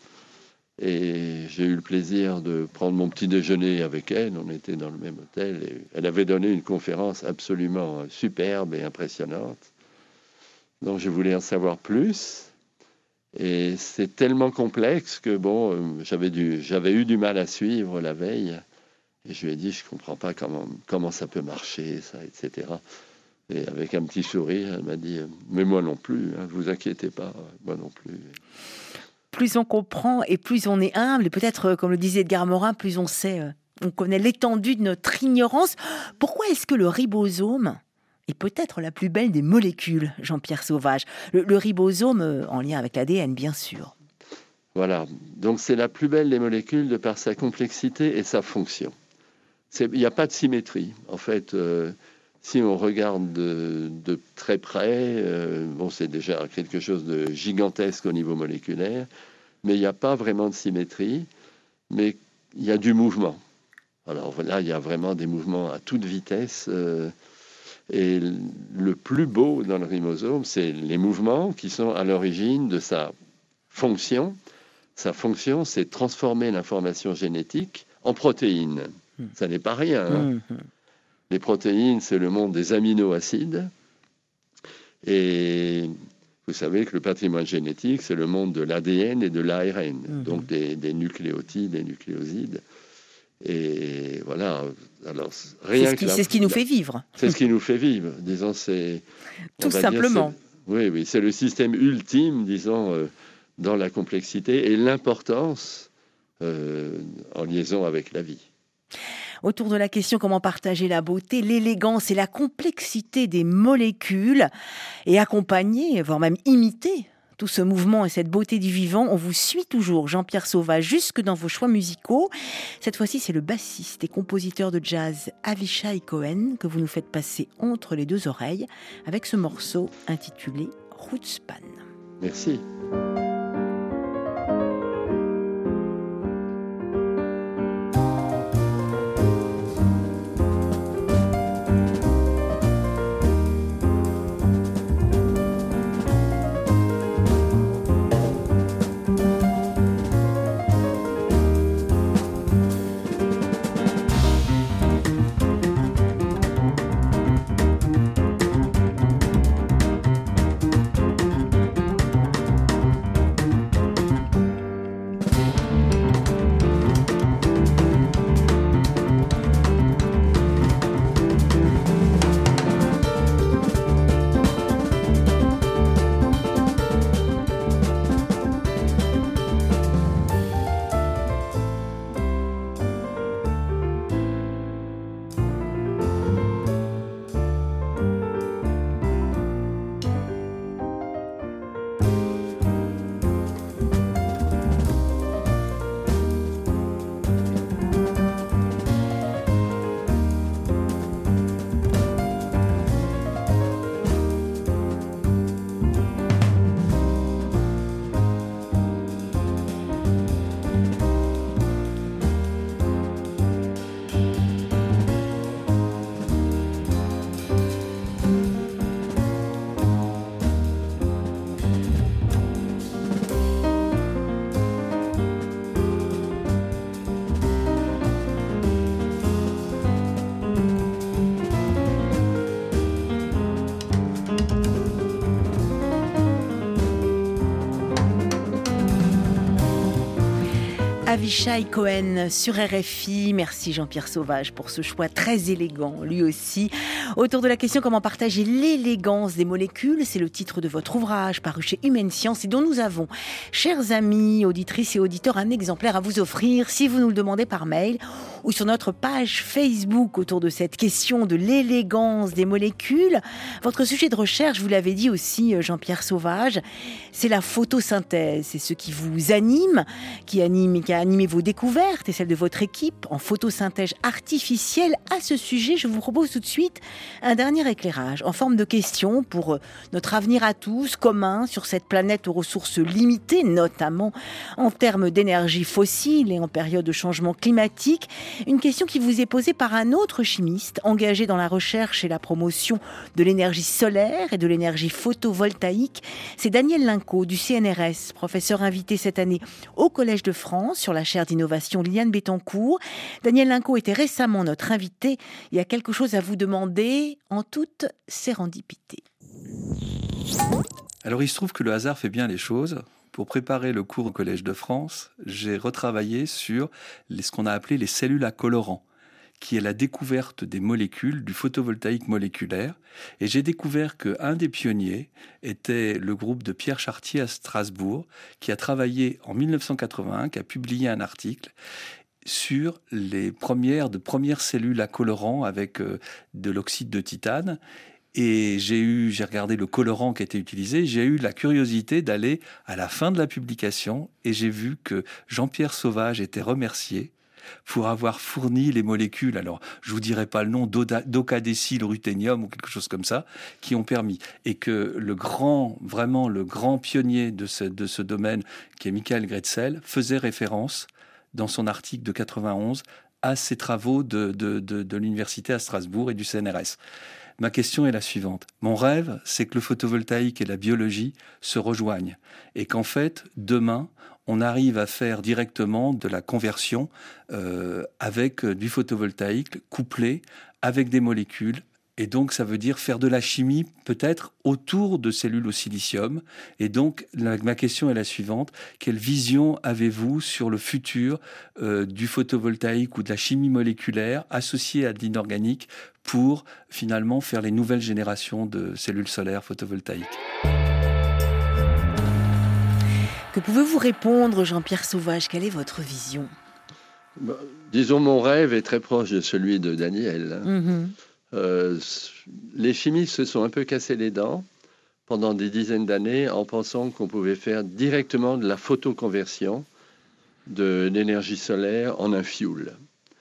Et j'ai eu le plaisir de prendre mon petit déjeuner avec elle. On était dans le même hôtel. Et elle avait donné une conférence absolument superbe et impressionnante. Donc je voulais en savoir plus. Et c'est tellement complexe que bon, euh, j'avais, dû, j'avais eu du mal à suivre la veille. Et je lui ai dit, je ne comprends pas comment, comment ça peut marcher, ça, et cetera. Et avec un petit sourire, elle m'a dit, mais moi non plus, ne hein, vous inquiétez pas, moi non plus. Plus on comprend et plus on est humble, et peut-être, comme le disait Edgar Morin, plus on sait, on connaît l'étendue de notre ignorance. Pourquoi est-ce que le ribosome est peut-être la plus belle des molécules, Jean-Pierre Sauvage? Le, le ribosome, en lien avec l'A D N, bien sûr. Voilà, donc c'est la plus belle des molécules de par sa complexité et sa fonction. Il n'y a pas de symétrie. En fait, euh, si on regarde de, de très près, euh, bon, c'est déjà quelque chose de gigantesque au niveau moléculaire, mais il n'y a pas vraiment de symétrie, mais il y a du mouvement. Alors là, il y a vraiment des mouvements à toute vitesse. Euh, et le plus beau dans le ribosome, c'est les mouvements qui sont à l'origine de sa fonction. Sa fonction, c'est transformer l'information génétique en protéines. Mmh. Ça n'est pas rien. Hein. Mmh. Les protéines, c'est le monde des aminoacides. Et vous savez que le patrimoine génétique, c'est le monde de l'A D N et de l'A R N, mmh. donc des, des nucléotides et nucléosides. Et voilà. Alors, rien c'est, ce qui, que la, c'est ce qui nous fait vivre. C'est ce qui nous fait vivre. Disons, c'est tout simplement. Dire, c'est, oui, oui, c'est le système ultime, disons, euh, dans la complexité et l'importance euh, en liaison avec la vie. Autour de la question comment partager la beauté, l'élégance et la complexité des molécules et accompagner, voire même imiter tout ce mouvement et cette beauté du vivant. On vous suit toujours, Jean-Pierre Sauvage, jusque dans vos choix musicaux. Cette fois-ci, c'est le bassiste et compositeur de jazz Avishai Cohen que vous nous faites passer entre les deux oreilles avec ce morceau intitulé Rootspan. Merci. Avishai Cohen sur R F I. Merci Jean-Pierre Sauvage pour ce choix très élégant, lui aussi. Autour de la question comment partager l'élégance des molécules, c'est le titre de votre ouvrage paru chez Humaine Science et dont nous avons, chers amis, auditrices et auditeurs, un exemplaire à vous offrir si vous nous le demandez par mail ou sur notre page Facebook autour de cette question de l'élégance des molécules. Votre sujet de recherche, vous l'avez dit aussi Jean-Pierre Sauvage, c'est la photosynthèse. C'est ce qui vous anime, qui anime, qui a animé vos découvertes et celles de votre équipe en photosynthèse artificielle. À ce sujet, je vous propose tout de suite un dernier éclairage en forme de question pour notre avenir à tous, commun sur cette planète aux ressources limitées, notamment en termes d'énergie fossile et en période de changement climatique. Une question qui vous est posée par un autre chimiste engagé dans la recherche et la promotion de l'énergie solaire et de l'énergie photovoltaïque. C'est Daniel Linco du C N R S, professeur invité cette année au Collège de France sur la chaire d'innovation Liliane Bettencourt. Daniel Linco était récemment notre invité. Il y a quelque chose à vous demander en toute sérendipité. Alors il se trouve que le hasard fait bien les choses. Pour préparer le cours au Collège de France, j'ai retravaillé sur les, ce qu'on a appelé les cellules à colorant, qui est la découverte des molécules, du photovoltaïque moléculaire. Et j'ai découvert qu'un des pionniers était le groupe de Pierre Chartier à Strasbourg, qui a travaillé en mille neuf cent quatre-vingt-un, qui a publié un article sur les premières, de premières cellules à colorant avec euh, de l'oxyde de titane. Et j'ai eu, j'ai regardé le colorant qui était utilisé. J'ai eu la curiosité d'aller à la fin de la publication et j'ai vu que Jean-Pierre Sauvage était remercié pour avoir fourni les molécules, alors je vous dirai pas le nom, d'ocadécyl ruthénium ou quelque chose comme ça, qui ont permis. Et que le grand, vraiment le grand pionnier de ce, de ce domaine, qui est Michael Grätzel, faisait référence dans son article de quatre-vingt-onze à ces travaux de, de, de, de l'université à Strasbourg et du C N R S. Ma question est la suivante. Mon rêve, c'est que le photovoltaïque et la biologie se rejoignent et qu'en fait, demain, on arrive à faire directement de la conversion euh, avec du photovoltaïque couplé avec des molécules. Et donc, ça veut dire faire de la chimie peut-être autour de cellules au silicium. Et donc, la, ma question est la suivante. Quelle vision avez-vous sur le futur euh, du photovoltaïque ou de la chimie moléculaire associée à de l'inorganique pour finalement faire les nouvelles générations de cellules solaires photovoltaïques ? Que pouvez-vous répondre, Jean-Pierre Sauvage ? Quelle est votre vision ? Bah, disons, mon rêve est très proche de celui de Daniel. Mm-hmm. Euh, les chimistes se sont un peu cassés les dents pendant des dizaines d'années en pensant qu'on pouvait faire directement de la photoconversion de l'énergie solaire en un fuel,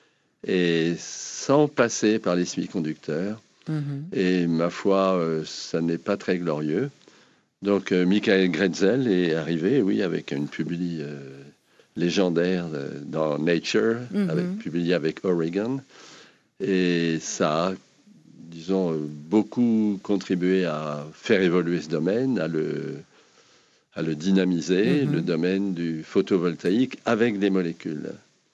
et sans passer par les semi-conducteurs. Mmh. Et ma foi, euh, ça n'est pas très glorieux. Donc euh, Michael Grätzel est arrivé, oui, avec une publi euh, légendaire euh, dans Nature, mmh. avec, publiée avec Oregon. Et ça a, disons, beaucoup contribué à faire évoluer ce domaine, à le, à le dynamiser, mmh. le domaine du photovoltaïque avec des molécules.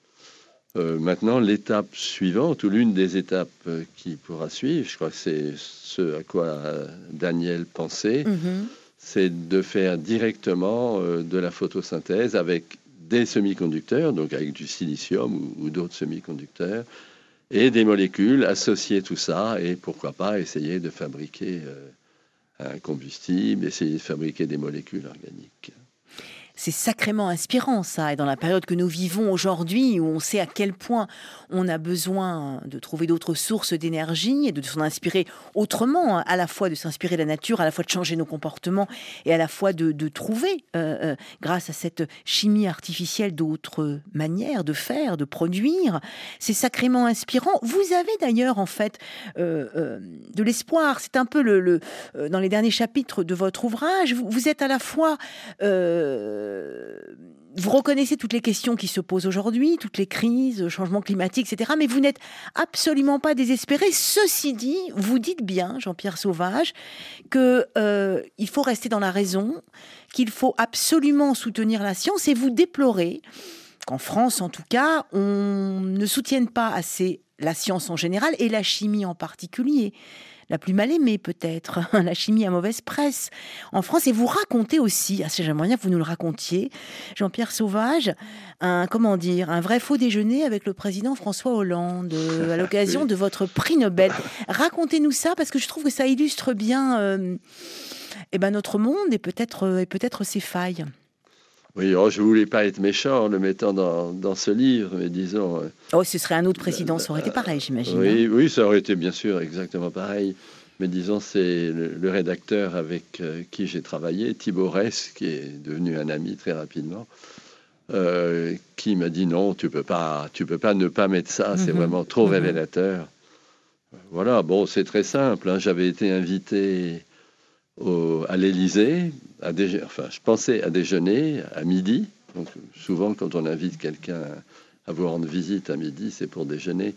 Euh, maintenant, l'étape suivante, ou l'une des étapes euh, qui pourra suivre, je crois que c'est ce à quoi euh, Daniel pensait, mmh. c'est de faire directement euh, de la photosynthèse avec des semi-conducteurs, donc avec du silicium ou, ou d'autres semi-conducteurs, et des molécules, associer tout ça, et pourquoi pas essayer de fabriquer euh, un combustible, essayer de fabriquer des molécules organiques. C'est sacrément inspirant, ça, et dans la période que nous vivons aujourd'hui, où on sait à quel point on a besoin de trouver d'autres sources d'énergie et de s'en inspirer autrement, à la fois de s'inspirer de la nature, à la fois de changer nos comportements et à la fois de, de trouver, euh, euh, grâce à cette chimie artificielle, d'autres manières de faire, de produire. C'est sacrément inspirant. Vous avez d'ailleurs, en fait, euh, euh, de l'espoir. C'est un peu le, le, euh, dans les derniers chapitres de votre ouvrage, vous, vous êtes à la fois... Euh, vous reconnaissez toutes les questions qui se posent aujourd'hui, toutes les crises, changement climatique, et cetera. Mais vous n'êtes absolument pas désespéré. Ceci dit, vous dites bien, Jean-Pierre Sauvage, qu'il euh, faut rester dans la raison, qu'il faut absolument soutenir la science, et vous déplorez qu'en France, en tout cas, on ne soutienne pas assez la science en général et la chimie en particulier. La plus mal aimée peut-être, la chimie à mauvaise presse en France. Et vous racontez aussi, ah, j'aimerais bien que vous nous le racontiez, Jean-Pierre Sauvage, un, comment dire, un vrai faux déjeuner avec le président François Hollande à l'occasion oui. de votre prix Nobel. Racontez-nous ça, parce que je trouve que ça illustre bien euh, eh ben, notre monde et peut-être, et peut-être ses failles. Oui, oh, je ne voulais pas être méchant en le mettant dans, dans ce livre, mais disons... Euh, oh, ce serait un autre président, ça aurait été pareil, j'imagine. Oui, hein. oui, ça aurait été bien sûr exactement pareil. Mais disons, c'est le, le rédacteur avec euh, qui j'ai travaillé, Thibaut Ress, qui est devenu un ami très rapidement, euh, qui m'a dit non, tu ne peux pas, tu peux pas ne pas mettre ça, c'est mm-hmm. vraiment trop mm-hmm. révélateur. Voilà, bon, c'est très simple. Hein, j'avais été invité... Au, à l'Élysée, à déje... enfin, je pensais à déjeuner à midi. Donc, souvent, quand on invite quelqu'un à vous rendre visite à midi, c'est pour déjeuner.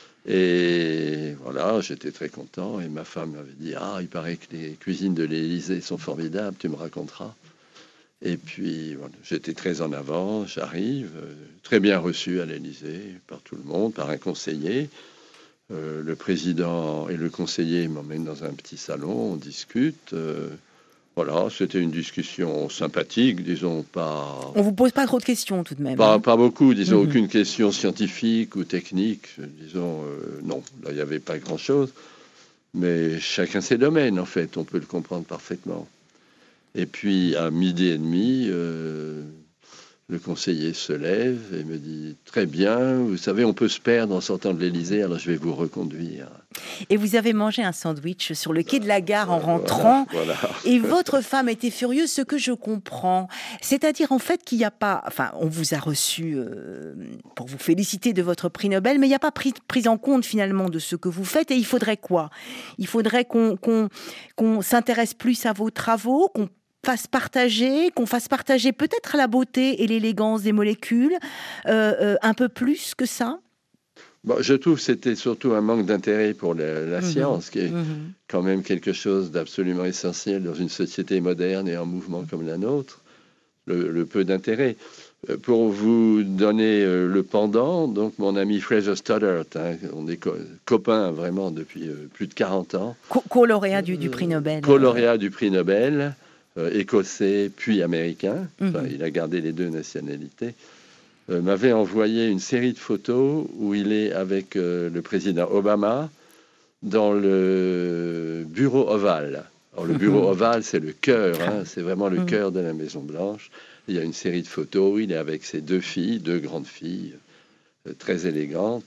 Et voilà, j'étais très content. Et ma femme m'avait dit « Ah, il paraît que les cuisines de l'Élysée sont formidables, tu me raconteras. » Et puis, voilà, j'étais très en avant, j'arrive, euh, très bien reçu à l'Élysée par tout le monde, par un conseiller. Euh, le président et le conseiller m'emmènent dans un petit salon, on discute. Euh, voilà, c'était une discussion sympathique, disons pas... On vous pose pas trop de questions tout de même. Pas, hein. pas beaucoup, disons, mm-hmm. aucune question scientifique ou technique. Disons, euh, non, là, il n'y avait pas grand-chose. Mais chacun ses domaines, en fait, on peut le comprendre parfaitement. Et puis, à midi et demi... Euh, le conseiller se lève et me dit « Très bien, vous savez, on peut se perdre en sortant de l'Élysée, alors je vais vous reconduire. » Et vous avez mangé un sandwich sur le quai de la gare en rentrant. Voilà, voilà. Et votre femme était furieuse, ce que je comprends. C'est-à-dire, en fait, qu'il n'y a pas... Enfin, on vous a reçu euh, pour vous féliciter de votre prix Nobel, mais il n'y a pas pris, prise en compte, finalement, de ce que vous faites. Et il faudrait quoi ? Il faudrait qu'on, qu'on, qu'on s'intéresse plus à vos travaux, qu'on fasse partager, qu'on fasse partager peut-être la beauté et l'élégance des molécules, euh, euh, un peu plus que ça. Bon, je trouve que c'était surtout un manque d'intérêt pour la, la mmh, science, qui est mmh. quand même quelque chose d'absolument essentiel dans une société moderne et en mouvement comme la nôtre, le, le peu d'intérêt. Pour vous donner le pendant, donc mon ami Fraser Stoddart, hein, on est co- copains vraiment depuis euh, plus de quarante ans. Co- co-lauréat du, du prix Nobel. Co-lauréat euh... du prix Nobel. Euh, écossais puis américain, enfin, mmh. il a gardé les deux nationalités, euh, m'avait envoyé une série de photos où il est avec euh, le président Obama dans le bureau ovale. Alors, le bureau mmh. ovale, c'est le cœur, hein, c'est vraiment le mmh. cœur de la Maison-Blanche. Il y a une série de photos où il est avec ses deux filles, deux grandes filles, euh, très élégantes,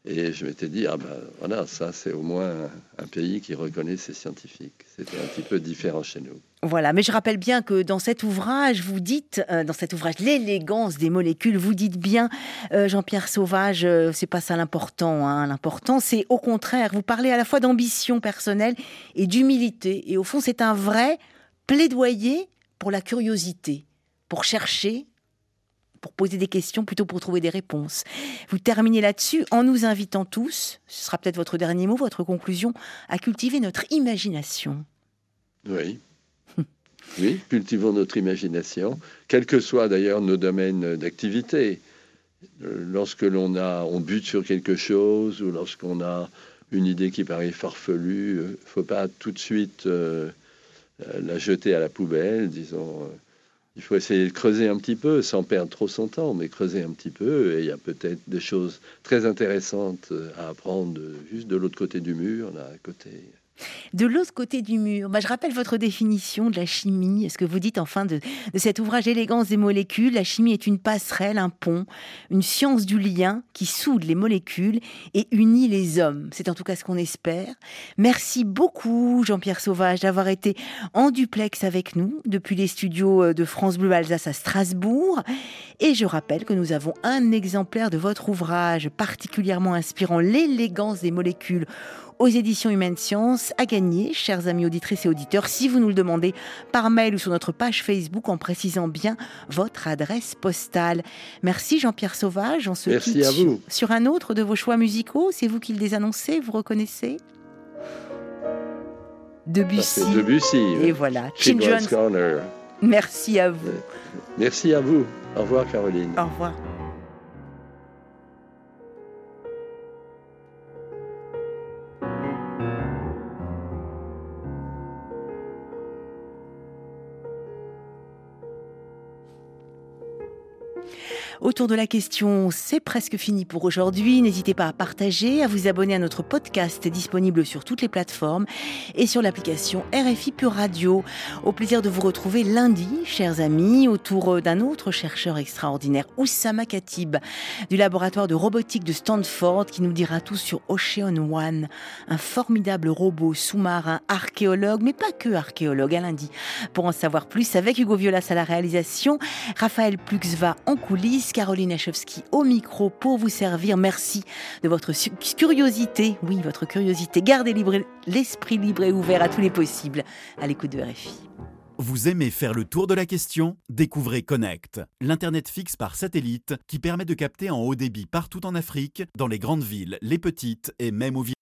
Et je m'étais dit, ah ben voilà, ça c'est au moins un, un pays qui reconnaît ses scientifiques. C'était un petit peu différent chez nous. Voilà, mais je rappelle bien que dans cet ouvrage, vous dites, euh, dans cet ouvrage, l'élégance des molécules, vous dites bien, euh, Jean-Pierre Sauvage, euh, c'est pas ça l'important. Hein, l'important, c'est au contraire, vous parlez à la fois d'ambition personnelle et d'humilité. Et au fond, c'est un vrai plaidoyer pour la curiosité, pour chercher, pour poser des questions plutôt pour trouver des réponses. Vous terminez là-dessus en nous invitant tous, ce sera peut-être votre dernier mot, votre conclusion, à cultiver notre imagination. Oui. Oui, cultivons notre imagination, quels que soient d'ailleurs nos domaines d'activité. Lorsque l'on a, on bute sur quelque chose ou lorsqu'on a une idée qui paraît farfelue, il ne faut pas tout de suite euh, la jeter à la poubelle, disons. Euh, il faut essayer de creuser un petit peu, sans perdre trop son temps, mais creuser un petit peu. Et il y a peut-être des choses très intéressantes à apprendre juste de l'autre côté du mur, là, à côté. De l'autre côté du mur, bah, je rappelle votre définition de la chimie, ce que vous dites en fin de, de cet ouvrage Élégance des molécules. La chimie est une passerelle, un pont, une science du lien qui soude les molécules et unit les hommes. C'est en tout cas ce qu'on espère. Merci beaucoup Jean-Pierre Sauvage d'avoir été en duplex avec nous depuis les studios de France Bleu Alsace à Strasbourg. Et je rappelle que nous avons un exemplaire de votre ouvrage particulièrement inspirant, L'élégance des molécules, aux éditions Humaine Science, à gagner, chers amis auditrices et auditeurs, si vous nous le demandez par mail ou sur notre page Facebook en précisant bien votre adresse postale. Merci Jean-Pierre Sauvage. On se Merci quitte à vous. Sur un autre de vos choix musicaux. C'est vous qui le désannoncez, vous reconnaissez Debussy. C'est Debussy. Et oui. voilà. Children's Corner. Merci à vous. Merci à vous. Au revoir Caroline. Au revoir. Autour de la question, c'est presque fini pour aujourd'hui. N'hésitez pas à partager, à vous abonner à notre podcast disponible sur toutes les plateformes et sur l'application R F I Pure Radio. Au plaisir de vous retrouver lundi, chers amis, autour d'un autre chercheur extraordinaire, Oussama Khatib, du laboratoire de robotique de Stanford, qui nous dira tout sur Ocean One, un formidable robot sous-marin archéologue, mais pas que archéologue, à lundi. Pour en savoir plus, avec Hugo Violas à la réalisation, Raphaël Pluxva en coulisses, Caroline Achowski au micro pour vous servir. Merci de votre curiosité. Oui, votre curiosité. Gardez libre, l'esprit libre et ouvert à tous les possibles. À l'écoute de R F I. Vous aimez faire le tour de la question ? Découvrez Connect, l'Internet fixe par satellite qui permet de capter en haut débit partout en Afrique, dans les grandes villes, les petites et même aux villages.